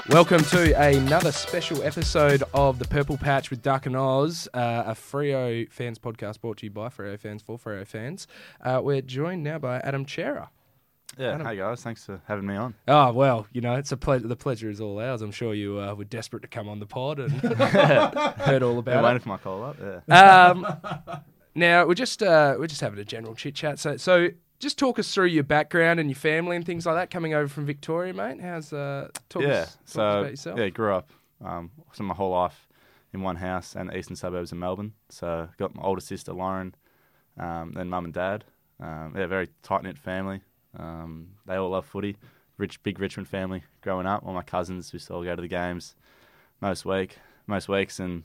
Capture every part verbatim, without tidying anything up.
Welcome to another special episode of the Purple Patch with Duck and Oz, uh, a Freo fans podcast brought to you by Freo fans for Freo fans. Uh, we're joined now by Adam Chera. Yeah, Adam. hey guys, thanks for having me on. Oh, well, you know, it's a ple- the pleasure is all ours. I'm sure you uh, were desperate to come on the pod and heard all Been about waiting it. for my call up. Yeah. Um, now we're just uh, we're just having a general chit chat. So, so just talk us through your background and your family and things like that. Coming over from Victoria, mate. How's uh, talk yeah. us, talk so us about yourself? yeah, grew up um, so my whole life in one house and the eastern suburbs of Melbourne. So got my older sister Lauren, um, then mum and dad. Um, yeah, very tight knit family. Um, they all love footy. Rich, big Richmond family. Growing up, all my cousins used to all go to the games most week, most weeks, and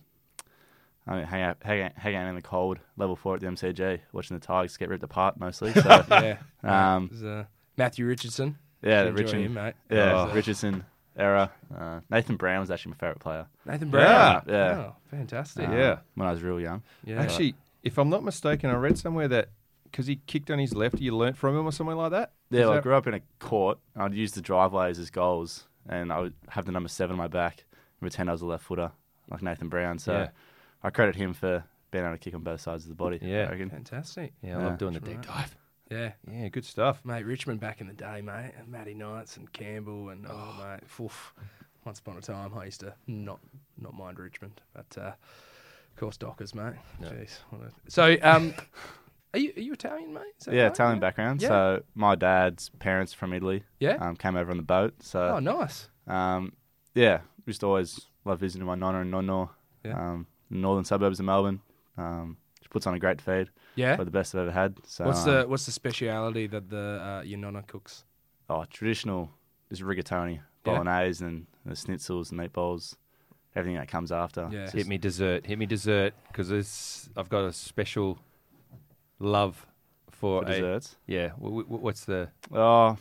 I mean, hang out, hang out, hang out in the cold, level four at the M C G, watching the Tigers get ripped apart mostly. So, yeah. um, It was, uh, Matthew Richardson. yeah, the Enjoy Richard, him, mate. yeah, Oh. Richardson era. Uh, Nathan Brown was actually my favourite player. Nathan Brown. Yeah, yeah. Oh, fantastic. uh, Yeah. when I was real young. Yeah. Actually, if I'm not mistaken, I read somewhere that because he kicked on his left, you learnt from him or something like that? Yeah, Is well, I that- grew up in a court. I'd use the driveways as goals, and I would have the number seven on my back and pretend I was a left footer, like Nathan Brown. So Yeah. I credit him for being able to kick on both sides of the body. Yeah. I reckon. Fantastic. Yeah, I Yeah. love doing the That's deep right. dive. Yeah. Yeah, good stuff. Mate, Richmond back in the day, mate. And Matty Knights and Campbell and, oh, mate. Oof. Once upon a time, I used to not not mind Richmond. But, uh, of course, Dockers, mate. No. Jeez. What a... So, um, are you are you Italian, mate? Is that Yeah, right? Italian background. Yeah. So my dad's parents from Italy Yeah? um, came over on the boat. So Oh, nice. um, yeah, used to always love visiting my nonna and nonno. Yeah. Um, in the northern suburbs of Melbourne. Um, she puts on a great feed. Yeah? Probably the best I've ever had. So What's um, the what's the speciality that the uh, your nonna cooks? Oh, traditional, just rigatoni, bolognese, and the schnitzels and meatballs, everything that comes after. Yeah. It's Hit just- me dessert. Hit me dessert because I've got a special love for, for a, desserts. Yeah. W- w- what's the? Oh,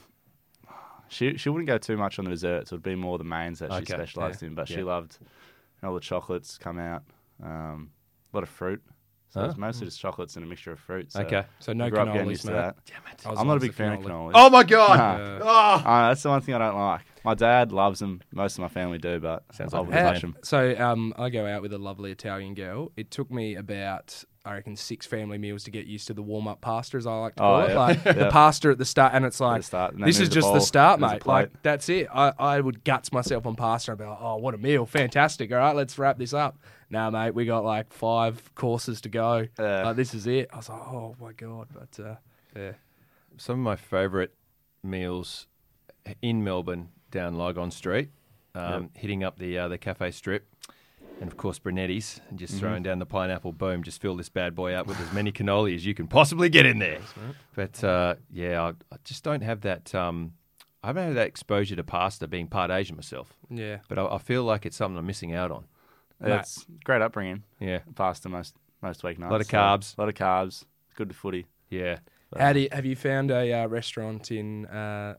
she she wouldn't go too much on the desserts. It would be more the mains that she Okay, specialised yeah, in. But yeah. she loved you know, all the chocolates come out, um, a lot of fruit. So Huh? it's mostly just chocolates and a mixture of fruit. So Okay. So no I grew up getting cannolis, used to mate. that. Damn it. I was I'm not a always big fan of cannoli. Oh my god! Nah. Oh. Uh, that's the one thing I don't like. My dad loves them. Most of my family do, but Sounds I like wouldn't a touch plan. them. So um, I go out with a lovely Italian girl. It took me about, I reckon, six family meals to get used to the warm-up pasta, as I like to Oh, call it. yeah. like Yeah. the pasta at the start, and it's At like, the start, and they this move is the just the bowl, start, there's a mate. plate. Like, that's it. I, I would guts myself on pasta and be like, oh, what a meal. Fantastic. All right, let's wrap this up. Now, mate, we got like five courses to go. Yeah. Like, this is it. I was like, oh, my God. But, uh, yeah. Some of my favourite meals in Melbourne down Lygon Street, um, hitting up the uh, the cafe strip, and of course Brunetti's, and just throwing down the pineapple. Boom, just fill this bad boy up with as many cannoli as you can possibly get in there. But uh, yeah, I, I just don't have that. Um, I haven't had that exposure to pasta, being part Asian myself. Yeah. But I, I feel like it's something I'm missing out on. Yeah, it's great upbringing. Yeah, Pasta most most weeknights. Lot of so carbs. A lot of carbs. Good to footy. yeah. How do you, have you found a uh, restaurant in uh,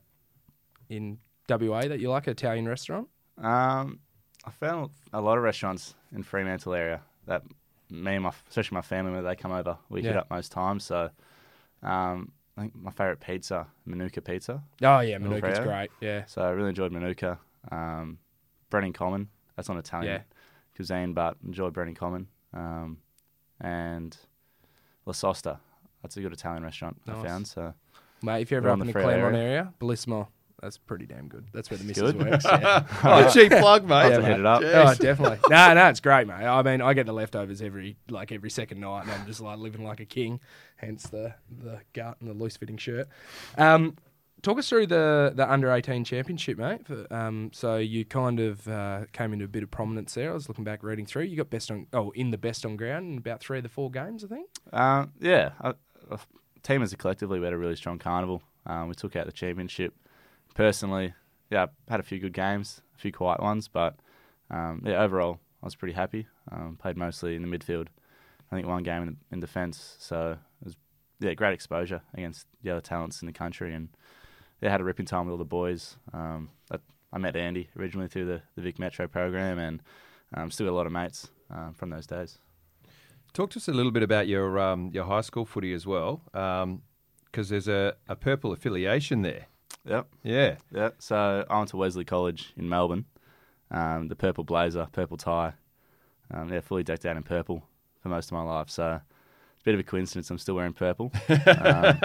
in W A that you like, an Italian restaurant? Um, I found a lot of restaurants in Fremantle area that me and my, especially my family, when they come over, we hit Yeah. up most times. So, um, I think my favourite pizza, Manuka Pizza. Oh, yeah, Little Manuka's Freo. great. Yeah. So I really enjoyed Manuka. Um, Brennan Common, that's not Italian Yeah. cuisine, but enjoyed Brennan Common. Um, and La Sosta, that's a good Italian restaurant I Nice. found. So Mate, if you're ever Around up in the the Freo Claremont area. area, Bellissimo, that's pretty damn good. That's where the missus good. works. Yeah. Oh, cheap plug, mate. I'll have Yeah, to hit mate. it up. Oh, definitely. No, no, it's great, mate. I mean, I get the leftovers every like every second night, and I'm just like living like a king. Hence the the gut and the loose fitting shirt. Um, talk us through the the under eighteen championship, mate. For, um, so you kind of uh, came into a bit of prominence there. I was looking back, reading through. You got best on oh in the best on ground in about three of the four games, I think. Um, yeah, I, I, team as a collectively, we had a really strong carnival. Um, we took out the championship. Personally, yeah, I had a few good games, a few quiet ones, but um, yeah, overall, I was pretty happy. Um, played mostly in the midfield. I think one game in, in defence, so it was yeah, great exposure against the other talents in the country, and yeah, had a ripping time with all the boys. Um, I, I met Andy originally through the, the Vic Metro program, and um, still got a lot of mates um, from those days. Talk to us a little bit about your um, your high school footy as well, because there's a, a purple affiliation there. Yep. Yeah. Yeah, so I went to Wesley College in Melbourne. um, the purple blazer, purple tie. Um, yeah, fully decked out in purple for most of my life. So it's a bit of a coincidence I'm still wearing purple. um,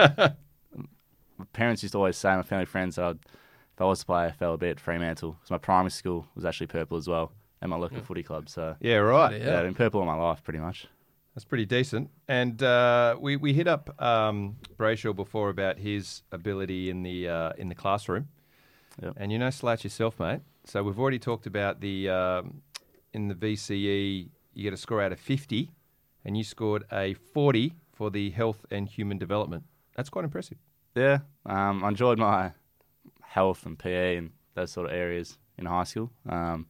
my parents used to always say, my family friends, that I'd, if I was to play A F L, I'd be at Fremantle. Because my primary school was actually purple as well, and my local Yeah. footy club. So Yeah, right. Yeah. yeah, I've been purple all my life, pretty much. That's pretty decent. And uh, we we hit up um, Brayshaw before about his ability in the uh, in the classroom. Yep. And you know Slatch yourself, mate. So we've already talked about the um, in the V C E you get a score out of fifty, and you scored a forty for the health and human development. That's quite impressive. Yeah, um, I enjoyed my health and P E and those sort of areas in high school. Um,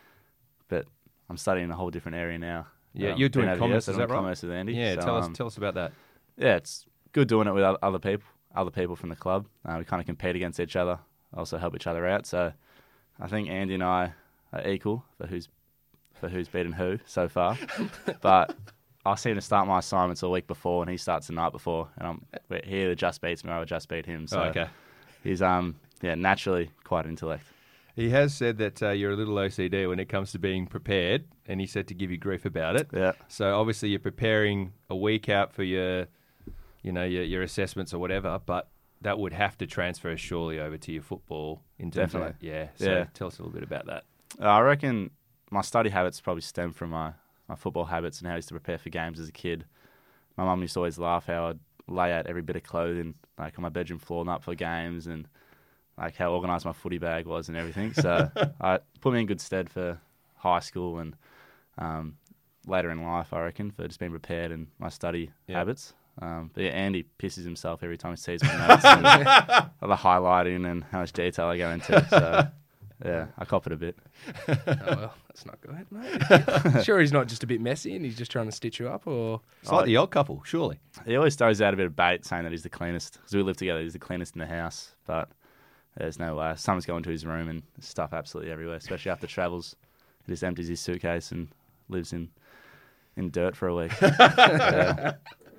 but I'm studying a whole different area now. Yeah, Um, you're doing been over commerce, here, so is I'm that right? Commerce with Andy. Yeah, so, tell us um, tell us about that. Yeah, it's good doing it with o- other people, other people from the club. Uh, we kind of compete against each other, also help each other out. So I think Andy and I are equal for who's for who's beaten who so far. But I seem to start my assignments a week before, and he starts the night before, and I'm he either just beats me or I just beat him. So Oh, okay. he's um yeah naturally quite intellect. He has said that uh, you're a little O C D when it comes to being prepared, and he said to give you grief about it. Yeah. So obviously you're preparing a week out for your, you know, your, your assessments or whatever, but that would have to transfer surely over to your football in terms Definitely. of yeah. So Yeah. tell us a little bit about that. Uh, I reckon my study habits probably stem from my, my football habits and how I used to prepare for games as a kid. My mum used to always laugh how I'd lay out every bit of clothing like on my bedroom floor, not for games, and like how organised my footy bag was and everything. So I put me in good stead for high school and um, later in life, I reckon, for just being prepared and my study Yeah. habits. Um, but yeah, Andy pisses himself every time he sees my notes and the highlighting and how much detail I go into. So yeah, I cop it a bit. Oh, well, that's not good, mate. Sure, he's not just a bit messy and he's just trying to stitch you up, or It's like the old couple, surely. He always throws out a bit of bait saying that he's the cleanest. Because we live together, he's the cleanest in the house. But there's no way. Someone's going to his room and there's stuff absolutely everywhere, especially after travels. He just empties his suitcase and lives in, in dirt for a week. Yeah.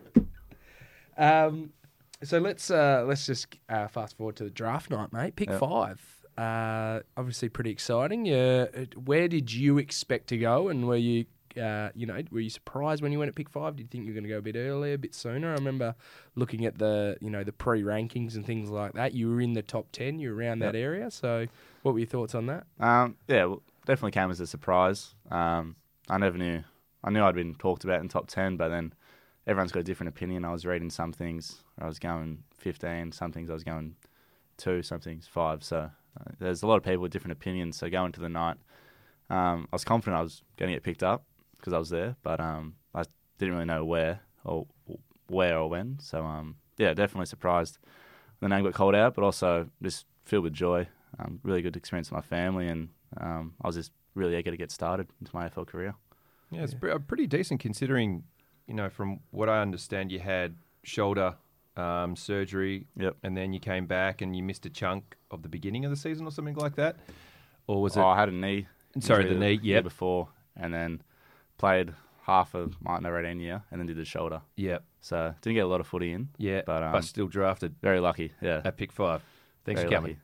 Um, so let's uh, let's just uh, fast forward to the draft night, mate. Pick Yep. five. Uh, obviously, pretty exciting. Yeah, where did you expect to go, and were you, uh, you know, were you surprised when you went at pick five? Did you think you were going to go a bit earlier, a bit sooner? I remember looking at the, you know, the pre-rankings and things like that. You were in the top ten. You were around Yep. that area. So, what were your thoughts on that? Um, yeah, well, definitely came as a surprise. Um, I never knew. I knew I'd been talked about in top ten, but then everyone's got a different opinion. I was reading some things I was going fifteen, some things I was going two, some things five. So uh, there's a lot of people with different opinions. So going to the night, um, I was confident I was going to get picked up because I was there, but um, I didn't really know where or where or when. So um, yeah, definitely surprised when the name got called out, but also just filled with joy. Um, really good experience with my family, and um, I was just really eager to get started into my A F L career. Yeah, it's pre- pretty decent considering, you know, from what I understand, you had shoulder um, surgery, Yep. and then you came back and you missed a chunk of the beginning of the season or something like that, or was it? Oh, I had a knee. Sorry, injury the knee, year yep. before, and then played half of my under eighteen year, and then did the shoulder. Yeah, So didn't get a lot of footy in. yeah, but, um, but still drafted Very lucky. Yeah. at pick five. Thanks Very for coming.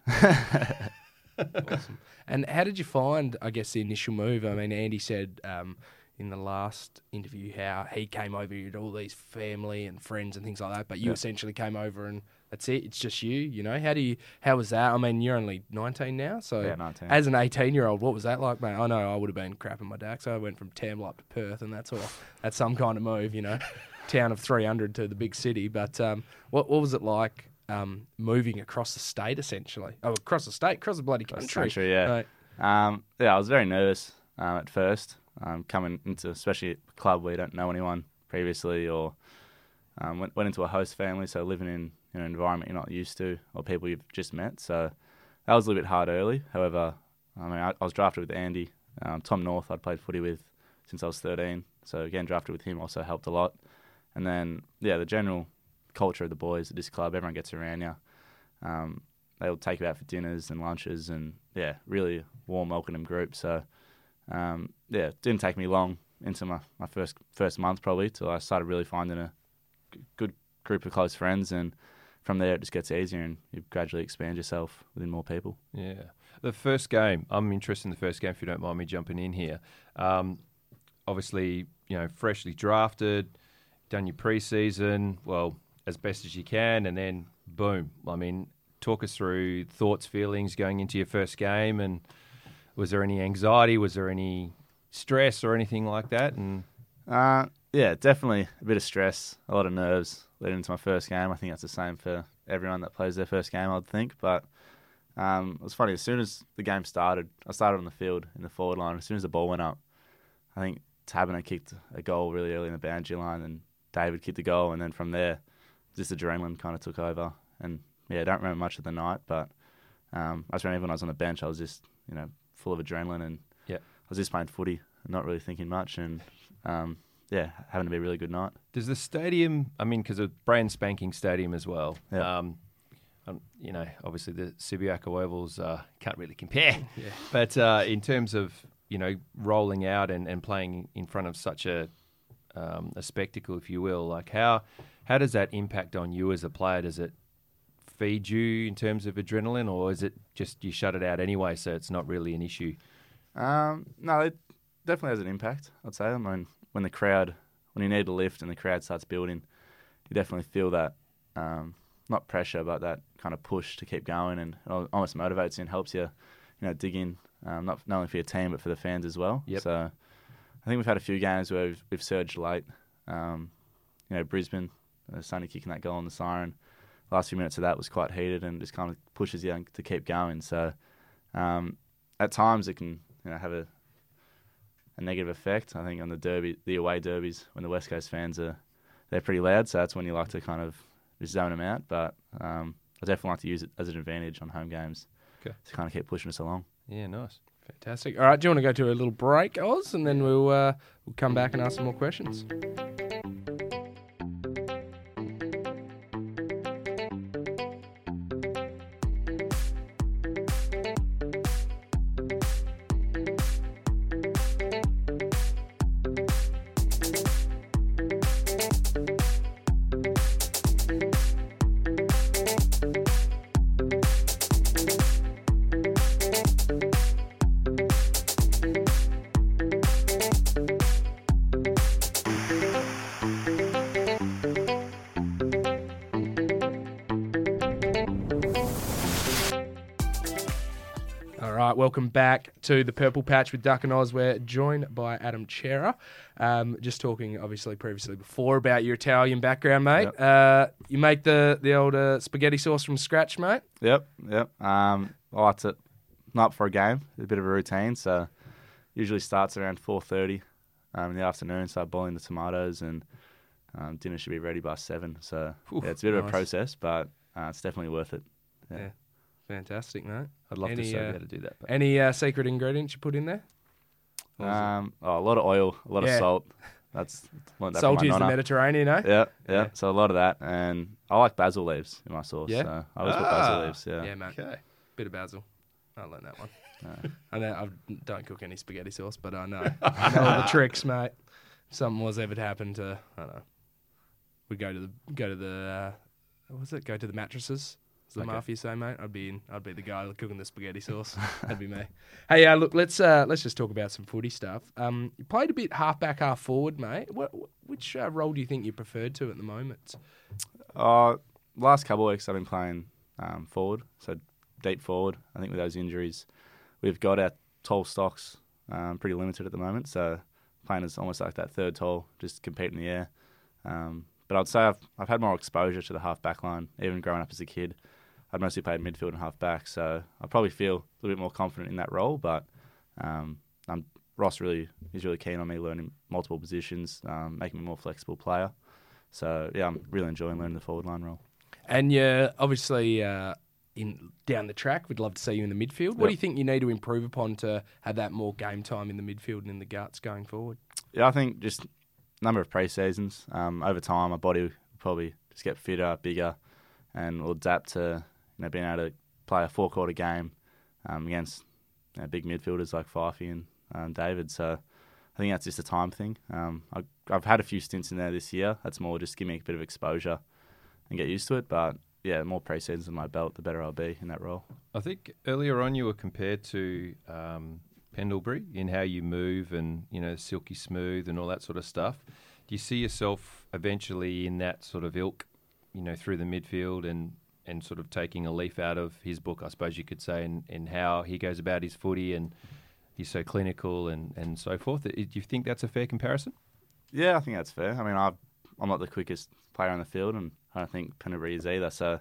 lucky. And how did you find, I guess, the initial move? I mean, Andy said um, in the last interview how he came over, you had all these family and friends and things like that, but you Yeah. essentially came over and that's it. It's just you, you know. How do you? How was that? I mean, you're only nineteen now, so Yeah, nineteen. as an eighteen-year-old, what was that like, mate? I know I would have been crapping my dack, so I went from Tamla up to Perth, and that's all. That's some kind of move, you know. Town of three hundred to the big city, but um, what what was it like? Um, moving across the state, essentially. Oh, across the state, across the bloody Across country. the country, yeah. Right. Um, yeah, I was very nervous um, at first, um, coming into especially a club where you don't know anyone previously, or um, went, went into a host family, so living in you know, an environment you're not used to, or people you've just met. So that was a little bit hard early. However, I mean, I, I was drafted with Andy, um, Tom North. I'd played footy with since I was thirteen, so again, drafted with him also helped a lot. And then, yeah, the general culture of the boys at this club, everyone gets around you. Um, they'll take you out for dinners and lunches, and yeah, really warm, welcoming group. So um, yeah, it didn't take me long into my, my first first month probably till I started really finding a g- good group of close friends, and from there it just gets easier and you gradually expand yourself within more people. Yeah. The first game, I'm interested in the first game if you don't mind me jumping in here. Um, obviously, you know, freshly drafted, done your pre-season, well, as best as you can, and then boom. I mean, talk us through thoughts, feelings going into your first game, and was there any anxiety? Was there any stress or anything like that? And Uh, yeah, definitely a bit of stress, a lot of nerves leading into my first game. I think that's the same for everyone that plays their first game, I'd think. But um, it was funny, as soon as the game started, I started on the field in the forward line. As soon as the ball went up, I think Taberner kicked a goal really early in the boundary line, and David kicked a goal, and then from there, just adrenaline kind of took over. And yeah, I don't remember much of the night, but um, I just remember when I was on the bench, I was just, you know, full of adrenaline, and yeah. I was just playing footy, not really thinking much, and um, yeah, having to be a really good night. Does the stadium, I mean, because it's a brand spanking stadium as well, Yeah. um, um, you know, obviously the Subiaco Ovals uh, can't really compare. Yeah. But uh, in terms of, you know, rolling out and, and playing in front of such a um, a spectacle, if you will, like how how does that impact on you as a player? Does it feed you in terms of adrenaline, or is it just you shut it out anyway, so it's not really an issue? Um, no, it definitely has an impact, I'd say. I mean, when the crowd, when you need a lift and the crowd starts building, you definitely feel that, um, not pressure, but that kind of push to keep going, and it almost motivates you and helps you, you know, dig in, um, not, not only for your team, but for the fans as well. Yep. So I think we've had a few games where we've, we've surged late. Um, you know, Brisbane, uh, Sonny kicking that goal on the siren. Last few minutes of that was quite heated and just kind of pushes you to keep going. So um, at times it can, you know, have a a negative effect. I think on the derby, the away derbies, when the West Coast fans are, they're pretty loud, so that's when you like to kind of just zone them out. But um, I definitely like to use it as an advantage on home games Okay. to kind of keep pushing us along. Yeah, nice. Fantastic. All right, do you want to go to a little break, Oz, and then we'll uh, we'll come back and ask some more questions. Welcome back to the Purple Patch with Duck and Oz. We're joined by Adam Chera. Um, just talking, obviously, previously before about your Italian background, mate. Yep. Uh, you make the the old uh, spaghetti sauce from scratch, mate? Yep, yep. Um, I like to, not for a game, a bit of a routine. So usually starts around four thirty um, in the afternoon. Start boiling the tomatoes, and um, dinner should be ready by seven. So Oof, yeah, it's a bit of a nice. process, but uh, it's definitely worth it. Yeah. Yeah. Fantastic, mate. I'd love Any, to show uh, you how to do that. But Any uh, secret ingredients you put in there? What was it? Um, oh, a lot of oil, a lot Yeah. of salt. That's learned that from Salty my as the nonna. Mediterranean, eh? Yeah, yeah, Yeah. So a lot of that, and I like basil leaves in my sauce. Yeah? So I always put Ah. basil leaves. Yeah. Yeah, mate. okay. Bit of basil. I learned that one. Uh, I know I don't cook any spaghetti sauce, but I know, I know all the tricks, mate. If something was ever to happen to, I don't know, we go to the go to the uh, what was it? Go to the mattresses. As the Okay. mafia say, mate. I'd be in. I'd be the guy cooking the spaghetti sauce. That'd be me. Hey, uh, look, let's uh, let's just talk about some footy stuff. Um, you played a bit half back, half forward, mate. What, which uh, role do you think you preferred to at the moment? Uh, last couple of weeks I've been playing um, forward, so deep forward. I think with those injuries, we've got our tall stocks um, pretty limited at the moment, so playing as almost like that third tall, just compete in the air. Um, but I'd say I've I've had more exposure to the half back line, even growing up as a kid. I'd mostly played midfield and half back, so I probably feel a little bit more confident in that role. But um, I'm, Ross really is really keen on me learning multiple positions, um, making me a more flexible player. So yeah, I'm really enjoying learning the forward line role. And you're obviously uh, in down the track. We'd love to see you in the midfield. What Yep. do you think you need to improve upon to have that more game time in the midfield and in the guts going forward? Yeah, I think just number of pre-seasons. Um, over time, my body will probably just get fitter, bigger, and will adapt to you know being able to play a four-quarter game um, against you know, big midfielders like Fifey and um, David. So I think that's just a time thing. Um, I, I've had a few stints in there this year. That's more just give me a bit of exposure and get used to it. But yeah, the more pre-seasons in my belt, the better I'll be in that role. I think earlier on you were compared to um, Pendlebury in how you move and, you know, silky smooth and all that sort of stuff. Do you see yourself eventually in that sort of ilk, you know, through the midfield and, and sort of taking a leaf out of his book, I suppose you could say, and, and how he goes about his footy and he's so clinical and, and so forth? Do you think that's a fair comparison? Yeah, I think that's fair. I mean, I've, I'm not the quickest player on the field, and I don't think Pendlebury is either. So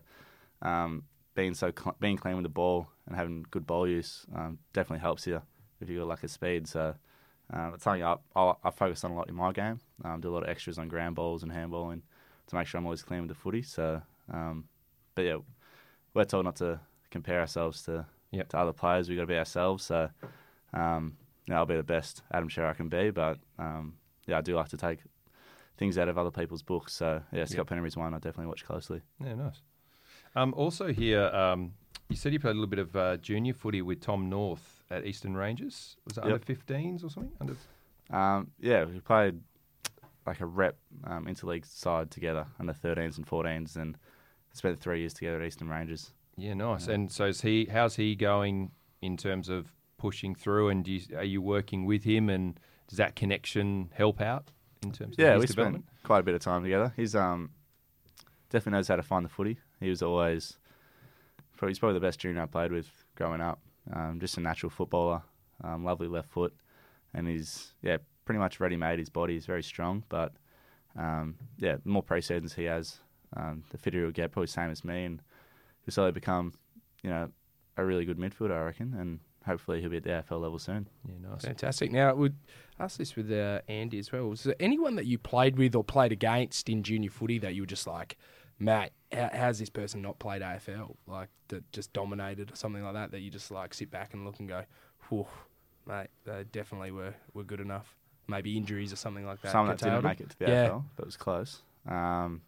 um, being so cl- being clean with the ball and having good ball use um, definitely helps you if you've got lack of speed. So uh, it's something I, I, I focus on a lot in my game. Um, do a lot of extras on ground balls and handballing to make sure I'm always clean with the footy. So, um, but yeah, we're told not to compare ourselves to yep. to other players. We've got to be ourselves. So um, yeah, I'll be the best Adam Sherr I can be. But um, yeah, I do like to take things out of other people's books. So yeah, Scott yep. Pendlebury's one I definitely watch closely. Yeah, nice. Um, also here, um, you said you played a little bit of uh, junior footy with Tom North at Eastern Rangers. Was it yep. under fifteens or something? Under. Um, yeah, we played like a rep um, interleague side together under thirteens and fourteens, and spent three years together at Eastern Rangers. Yeah, nice. Yeah. And so is he? How's he going in terms of pushing through? And do you, are you working with him? And does that connection help out in terms yeah, of his we development? Spent quite a bit of time together. He's um definitely knows how to find the footy. He was always probably, he's probably the best junior I played with growing up. Um, just a natural footballer, um, lovely left foot, and he's yeah pretty much ready-made. His body is very strong, but um, yeah, the more pre-seasons he has, um, the fitter he'll get. Probably same as me, and he'll slowly become you know a really good midfielder, I reckon, and hopefully he'll be at the A F L level soon. Yeah, nice. Fantastic. Now, I would ask this with uh, Andy as well. Was there anyone that you played with or played against in junior footy that you were just like, Matt, how, how's this person not played A F L? Like, that just dominated or something like that, that you just like sit back and look and go, whew, mate, they definitely were, were good enough. Maybe injuries or something like that. Some that didn't make it to the yeah. A F L, but it was close. Um,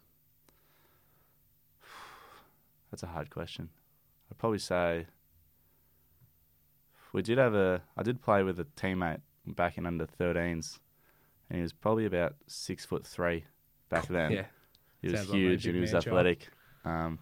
that's a hard question. I'd probably say we did have a. I did play with a teammate back in under thirteens, and he was probably about six foot three back then. yeah, he was Sounds huge like and he was man athletic. Um,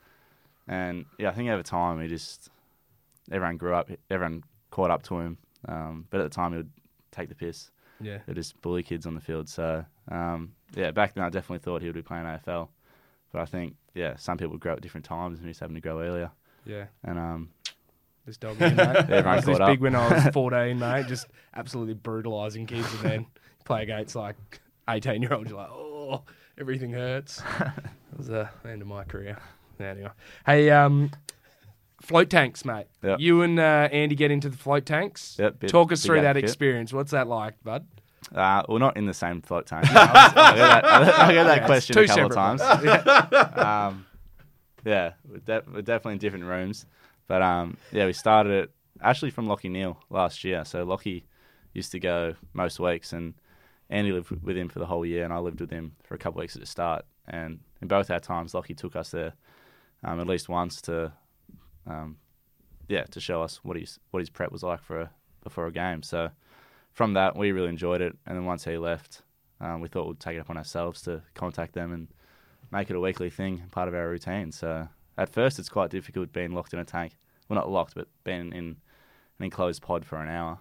and yeah, I think over time he just everyone grew up. Everyone caught up to him. Um, but at the time he would take the piss. Yeah, he would just bully kids on the field. So um, yeah, back then I definitely thought he would be playing A F L. But I think yeah, some people grow at different times, and he's having to grow earlier. Yeah, and um. This dog, mate. I was this up. big when I was fourteen, mate. Just absolutely brutalising kids, and then play against like eighteen-year-olds. You're like, oh, everything hurts. That was the end of my career. Anyway, hey, um, float tanks, mate. Yep. You and uh, Andy get into the float tanks. Yep, bit, Talk us through that outfit. experience. What's that like, bud? Uh, we're not in the same float tank. I get that, I get that yeah, question a couple of times. yeah. Um, yeah, we're, de- we're definitely in different rooms. But um, yeah, we started it actually from Lockie Neal last year. So Lockie used to go most weeks, and Andy lived with him for the whole year, and I lived with him for a couple of weeks at the start. And in both our times, Lockie took us there um, at least once to, um, yeah, to show us what his what his prep was like for a, before a game. So from that, we really enjoyed it. And then once he left, um, we thought we'd take it up on ourselves to contact them and make it a weekly thing, part of our routine. So at first, it's quite difficult being locked in a tank. Well, not locked, but being in an enclosed pod for an hour.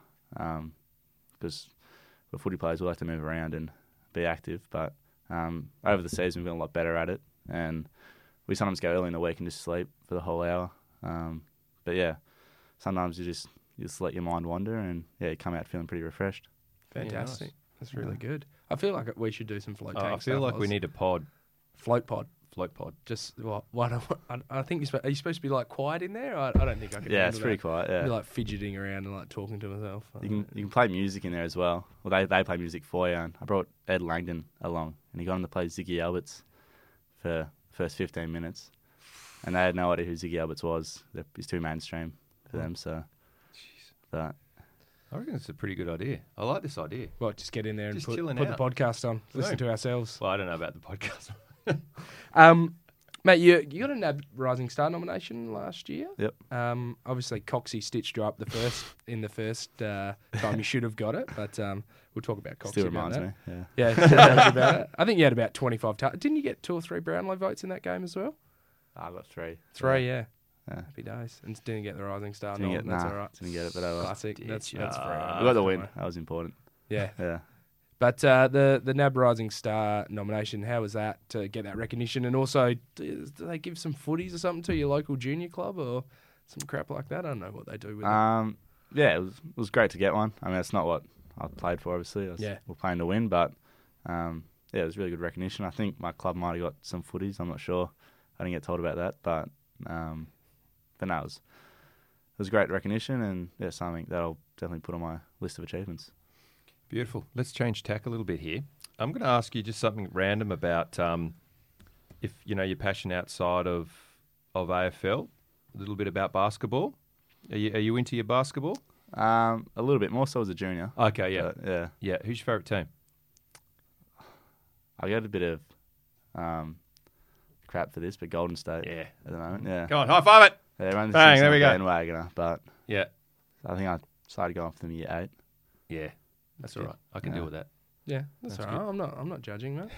Because um, the footy players will have to move around and be active. But um, over the season, we've been a lot better at it. And we sometimes go early in the week and just sleep for the whole hour. Um, but yeah, sometimes you just you just let your mind wander, and yeah, you come out feeling pretty refreshed. Fantastic. Yeah, nice. That's really yeah. good. I feel like we should do some float uh, tank I feel stuff. like we need a pod. Float pod. Float pod. Just what? What? I, I think you're supposed, are you supposed to be like quiet in there? I, I don't think I can. Yeah, it's that. pretty quiet. Yeah, I'd be like fidgeting around and like talking to myself. You can you can play music in there as well. Well, they they play music for you. And I brought Ed Langdon along, and he got him to play Ziggy Alberts for the first fifteen minutes, and they had no idea who Ziggy Alberts was. He's too mainstream for them. So, Jeez. but I reckon it's a pretty good idea. I like this idea. Well, just get in there Just and put, chilling put out. the podcast on, listen No. to ourselves. Well, I don't know about the podcast. Um, mate, you you got a N A B Rising Star nomination last year. Yep. Um, obviously Coxie stitched you up the first in the first uh, time you should have got it, but um, we'll talk about Coxie. still about reminds that. me. Yeah. Yeah, still reminds you about it. I think you had about twenty-five. Ta- Didn't you get two or three Brownlow votes in that game as well? I got three. Three, yeah. Yeah. Happy days. And didn't get the Rising Star. Didn't No, get, that's nah, all right. Didn't get it, but I was. Classic. Did That's ya? that's fair enough. We got the Don't win. worry. That was important. Yeah. Yeah. But uh, the the N A B Rising Star nomination, how was that to get that recognition? And also, do, do they give some footies or something to your local junior club or some crap like that? I don't know what they do with it. Um, yeah, it was it was great to get one. I mean, that's not what I played for, obviously. I was, Yeah. We're playing to win, but um, yeah, it was really good recognition. I think my club might have got some footies. I'm not sure. I didn't get told about that, but um, but no, it was it was great recognition, and yeah, something that I'll definitely put on my list of achievements. Beautiful. Let's change tack a little bit here. I'm going to ask you just something random about um, if you know your passion outside of of A F L. A little bit about basketball. Are you are you into your basketball? Um, a little bit more so as a junior. Okay, yeah, but, yeah. yeah. Who's your favourite team? I get a bit of um, crap for this, but Golden State Yeah. at the moment. Yeah, Come on, high five it. yeah everyone Bang, thinks there I'm we a go. bandwagoner, but Yeah, I think I started going for them year eight. yeah. That's all good. right. I can Yeah. deal with that. yeah, that's, that's all right. I'm not I'm not judging, man.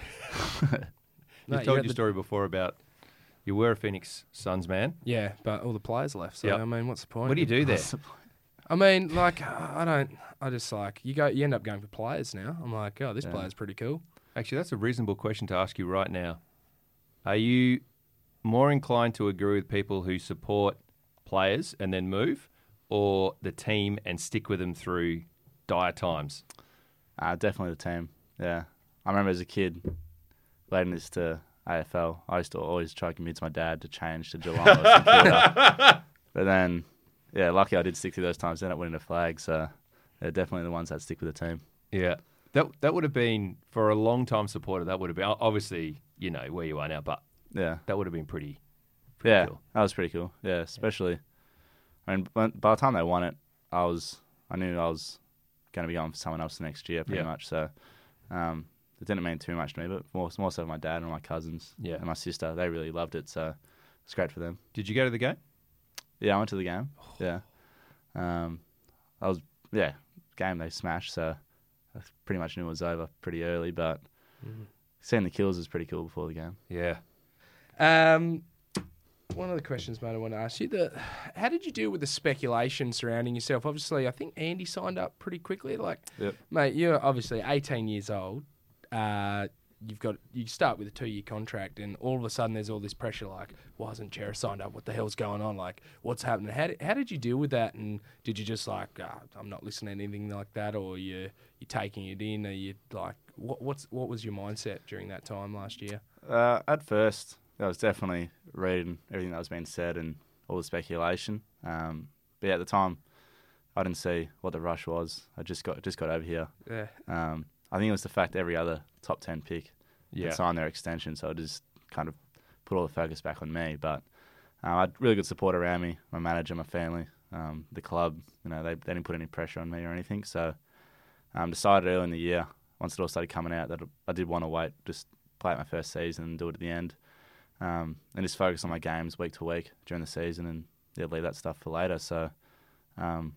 You No, you're told at your the- story before about you were a Phoenix Suns man. Yeah, but all the players left. So Yep. I mean, what's the point? What do you do there? I mean, like, I don't. I just like you go. You end up going for players now. I'm like, oh, this Yeah. player's pretty cool. Actually, that's a reasonable question to ask you right now. Are you more inclined to agree with people who support players and then move, or the team and stick with them through dire times? Uh, definitely the team. Yeah, I remember as a kid, leading this to A F L, I used to always try to convince my dad to change to Geelong or St Kilda. But then, yeah, lucky I did stick to those times. Ended up winning a flag, so they're definitely the ones that stick with the team. Yeah. That that would have been, for a long time supporter, that would have been, obviously, you know, where you are now, but Yeah, that would have been pretty, pretty yeah, cool. that was pretty cool. Yeah, especially, I mean, when, by the time they won it, I was, I knew I was going to be going for someone else the next year, pretty Yeah. much. So, um, it didn't mean too much to me, but more, more so my dad and my cousins Yeah. and my sister. They really loved it, so it's great for them. Did you go to the game? Yeah, I went to the game. Yeah, um, I was yeah game they smashed, so I pretty much knew it was over pretty early. But seeing the kills was pretty cool before the game. Yeah. Um, one of the questions, mate, I want to ask you: the how did you deal with the speculation surrounding yourself? Obviously, I think Andy signed up pretty quickly. Like, Yep. mate, you're obviously eighteen years old. Uh, you've got you start with a two year contract, and all of a sudden there's all this pressure. Like, why hasn't Chera signed up? What the hell's going on? Like, what's happening? How did, how did you deal with that? And did you just like, oh, I'm not listening to anything like that, or you you taking it in? Are you like, what what's what was your mindset during that time last year? Uh, at first, I was definitely reading everything that was being said and all the speculation. Um, but yeah, at the time, I didn't see what the rush was. I just got just got over here. Yeah. Um, I think it was the fact that every other top ten pick Yeah. had signed their extension, so I just kind of put all the focus back on me. But uh, I had really good support around me, my manager, my family, um, the club. You know, they they didn't put any pressure on me or anything. So I um, decided early in the year, once it all started coming out, that I did want to wait, just play it my first season and do it at the end, um, and just focus on my games week to week during the season, and yeah, leave that stuff for later. So um,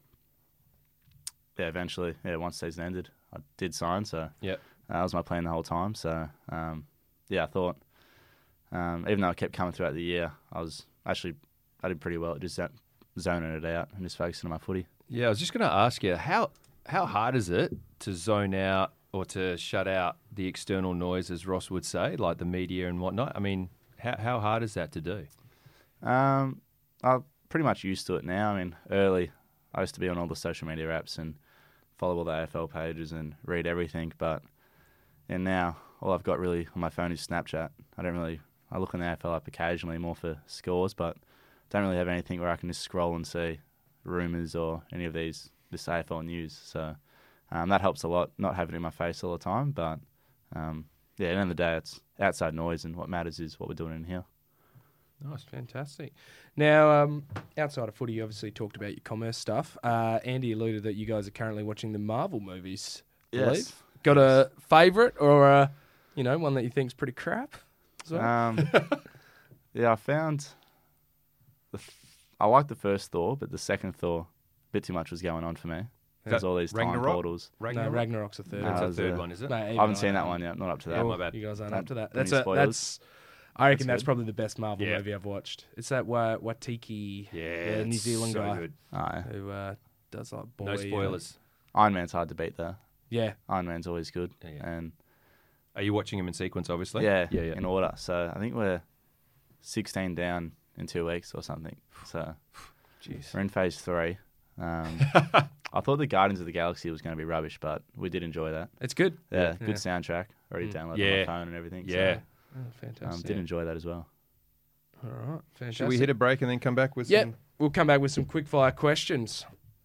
yeah, eventually, yeah, once the season ended, I did sign. So Yep. uh, that was my plan the whole time. So um, yeah, I thought um, even though I kept coming throughout the year, I was actually I did pretty well at just zo- zoning it out and just focusing on my footy. Yeah, I was just going to ask you, how how hard is it to zone out or to shut out the external noise, as Ross would say, like the media and whatnot? I mean, how how hard is that to do? Um, I'm pretty much used to it now. I mean, early I used to be on all the social media apps and follow all the A F L pages and read everything, but and now all I've got really on my phone is Snapchat. I don't really I look on the A F L app occasionally more for scores, but don't really have anything where I can just scroll and see rumours or any of these this A F L news. So um, that helps a lot, not having it in my face all the time. But um, yeah, at the end of the day, it's outside noise, and what matters is what we're doing in here. Nice, fantastic. Now, um, outside of footy, you obviously talked about your commerce stuff. Uh, Andy alluded that you guys are currently watching the Marvel movies. I Yes. believe. Got a favourite or a, you know, one that you think's pretty crap? As well? Um, yeah, I found the f- I liked the first Thor, but the second Thor, a bit too much was going on for me. There's all these time Ragnarok? portals. no, Ragnarok? Ragnarok's a third. No, That's Uh, the third uh, one, is it? No, I even haven't seen that haven't. one yet. Not up to Yeah, that. my bad. You guys aren't Don't- up to that. don't That's need a, spoilers. that's I reckon That's that's, good. probably the best Marvel Yeah. movie I've watched. It's that Wa- Watiki, Yeah, the New it's Zealand so guy good. Oh, yeah. who uh, does like boy. No spoilers. Iron Man's hard to beat, though. Yeah, Iron Man's always good. Yeah, yeah. And Are you watching them in sequence, obviously? yeah, Yeah, yeah. in order. So I think we're sixteen down in two weeks or something. So Jeez. we're in phase three. Um, I thought the Guardians of the Galaxy was going to be rubbish, but we did enjoy that. it's good. Yeah, Yeah. good soundtrack. Already downloaded Yeah. on my phone and everything. Yeah. Oh, So, um, fantastic. did enjoy that as well. All right, fantastic. Should we hit a break and then come back with Yeah, some... we'll come back with some quick fire questions.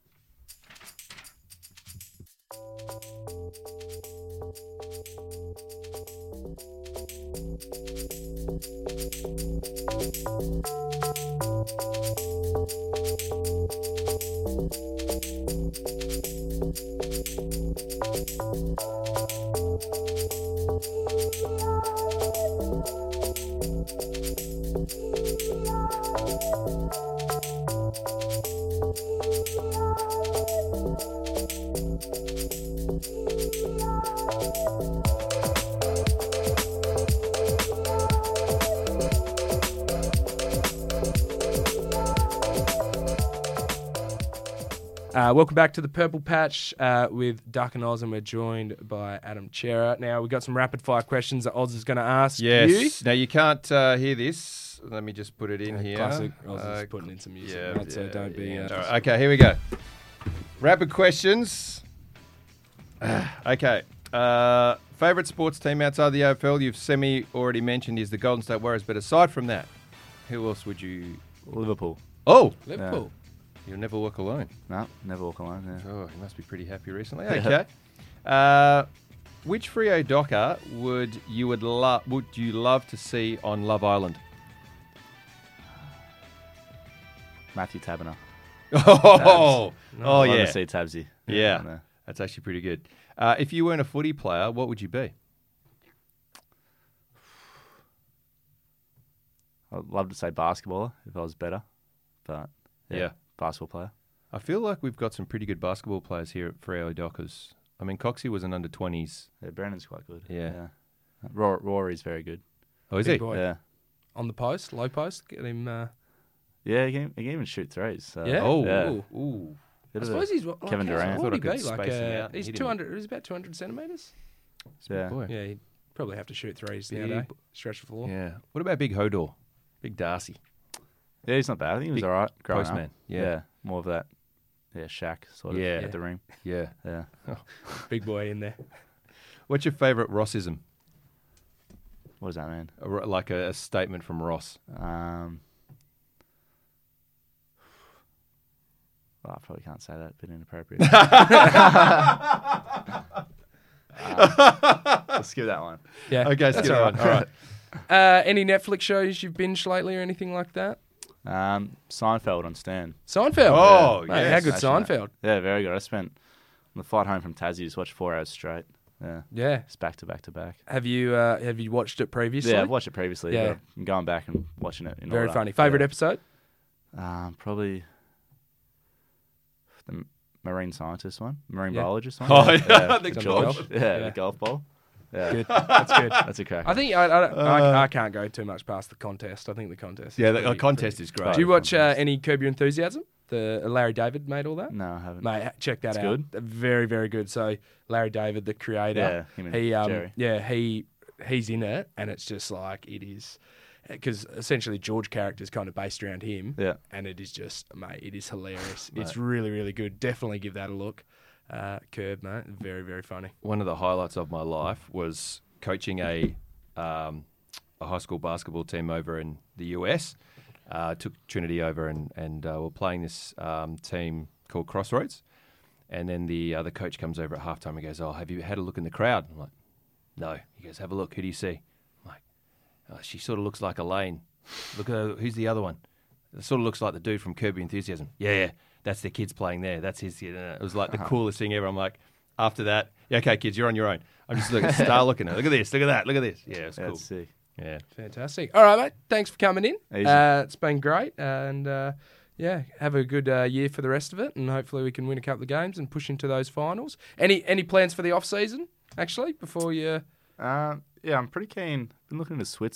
Uh, welcome back to the Purple Patch uh, with Duck and Oz, and we're joined by Adam Chera. Now, we've got some rapid fire questions that Oz is going to ask Yes. you. Now, you can't uh, hear this. Let me just put it in Uh, here. Classic. Oz Uh, is putting in some music, yeah, mate, so yeah, don't be... yeah. Uh, All right, okay, here we go. Rapid questions. okay. Uh, favourite sports team outside the A F L you've semi already mentioned is the Golden State Warriors, but aside from that, who else would you... Liverpool. Oh! Liverpool. You'll never walk alone. No, never walk alone. Yeah. Oh, you must be pretty happy recently. Okay. uh, which Freo docker would you would love would you love to see on Love Island? Matthew Taberner. Oh, No, oh I'd love yeah, to see Tabsy. yeah. on there. That's actually pretty good. Uh, if you weren't a footy player, what would you be? I'd love to say basketballer if I was better, but yeah, Yeah. basketball player. I feel like we've got some pretty good basketball players here at Freo Dockers. I mean, Coxie was an under twenties. Yeah, Brandon's quite good. Yeah. Rory, Rory's very good. Oh, is Big he? boy. Yeah, On the post, low post, get him... Uh, yeah, he can, he can even shoot threes. So, Yeah? Oh, yeah. ooh, ooh. I Bit of a- suppose he's... Like, Kevin how- Durant. What would he Thought I be? could Like, space him uh, out and he's hit him. two hundred... He's about two hundred centimetres? yeah. Boy. Yeah, he'd probably have to shoot threes Big- nowadays. Stretch the floor. Yeah. What about Big Hodor? Big Darcy. Yeah, he's not bad. I think he was Big all right growing postman, up. yeah. more of that. Yeah, Shaq sort of Yeah. at the ring. Yeah. Yeah. Big boy in there. What's your favourite Rossism? What does that mean? A ro- like a, a statement from Ross. Um, well, I probably can't say that. Bit inappropriate. uh, let's skip that one. Yeah. Okay, that's skip all that right. one. All right. Uh, any Netflix shows you've binged lately or anything like that? Um, Seinfeld on Stan. Seinfeld. Oh, Mate, yes. how good Smashing Seinfeld. Yeah, very good. I spent on the flight home from Tassie, just watched four hours straight. Yeah, Yeah. it's back to back to back. Have you uh, have you watched it previously? Yeah, I've watched it previously. Yeah. Yeah, I'm going back and watching it. In Very order. funny. Favorite Yeah. episode? Um, probably the marine scientist one, marine Yeah. biologist one. Oh, yeah, the George. golf. Yeah, Yeah. the golf ball. Yeah, Good. That's good. that's a crack. I think I, I, Uh, I, I can't go too much past the contest. I think the contest. Yeah, is the, the pretty- contest pretty- is great. Do you watch uh, any Curb Your Enthusiasm? The uh, Larry David made all that. No, I haven't. Mate, check that It's out. good? Very, very good. So Larry David, the creator, Yeah, him and he, um, Jerry. yeah, he, he's in it, and it's just like it is, because essentially George character is kind of based around him, Yeah. and it is just, mate, it is hilarious. It's really, really good. Definitely give that a look. Uh, Curb, mate, very, very funny. One of the highlights of my life was coaching a um, a high school basketball team over in the U S. Uh, took Trinity over and and uh, we're playing this um, team called Crossroads. And then the other coach comes over at halftime and goes, "Oh, have you had a look in the crowd?" I'm like, "No." He goes, "Have a look. Who do you see?" I'm like, oh, "She sort of looks like Elaine. Look at her. Who's the other one? It sort of looks like the dude from Curb Your Enthusiasm." Yeah, yeah. That's their kids playing there. That's his. It was like the coolest thing ever. I'm like, after that, yeah, okay, kids, you're on your own. I'm just looking, start looking at. Look at this. Look at that. Look at this. Yeah, it's Yeah, cool. it's sick. Yeah. Fantastic. All right, mate. Thanks for coming in. Easy. Uh, it's been great, and uh, yeah, have a good uh, year for the rest of it, and hopefully we can win a couple of games and push into those finals. Any any plans for the off season? Actually, before you, Um, yeah, I'm pretty keen. Been looking into Switzerland.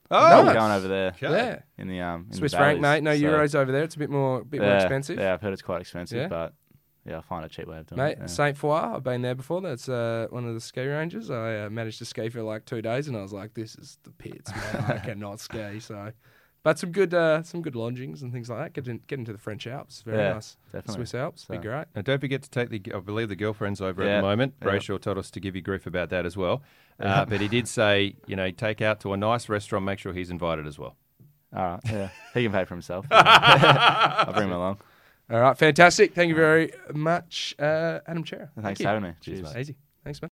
Oh, Nice. going over there Okay. Yeah. in the um in Swiss the franc, valleys. mate. No So, euros over there. It's a bit more, bit yeah, more expensive. Yeah, I've heard it's quite expensive, Yeah. but yeah, I'll find a cheap way of doing Mate, it. Yeah. Saint Foy, I've been there before. That's uh, one of the ski ranges. I uh, managed to ski for like two days, and I was like, "This is the pits, man. I cannot ski." So, but some good, uh, some good lodgings and things like that. Get, in, get into the French Alps, very Yeah, nice. definitely. Swiss Alps, be So- great. And don't forget to take the, I believe the girlfriend's over at Yeah, the moment. yeah. Brayshaw told us to give you grief about that as well. Uh, but he did say, you know, take out to a nice restaurant, make sure he's invited as well. All right, yeah, he can pay for himself. I'll bring him along. All right, fantastic. Thank you very much, uh, Adam Chera. Thanks Thank for having me. Cheers, Cheers. mate. Easy. Thanks, man.